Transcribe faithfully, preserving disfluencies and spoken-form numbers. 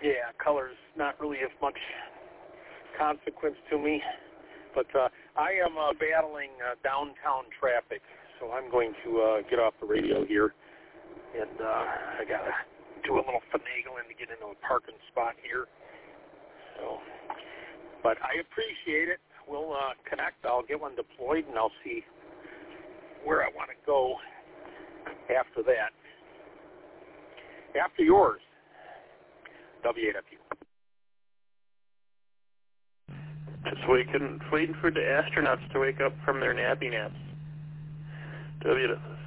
Yeah, color's not really of much consequence to me. But uh, I am uh, battling uh, downtown traffic, so I'm going to uh, get off the radio here. And uh, I got to do a little finagling to get into a parking spot here. So, but I appreciate it. We'll uh, connect. I'll get one deployed, and I'll see where I want to go after that. After yours, W eight F U. Just waiting, waiting for the astronauts to wake up from their nappy naps. W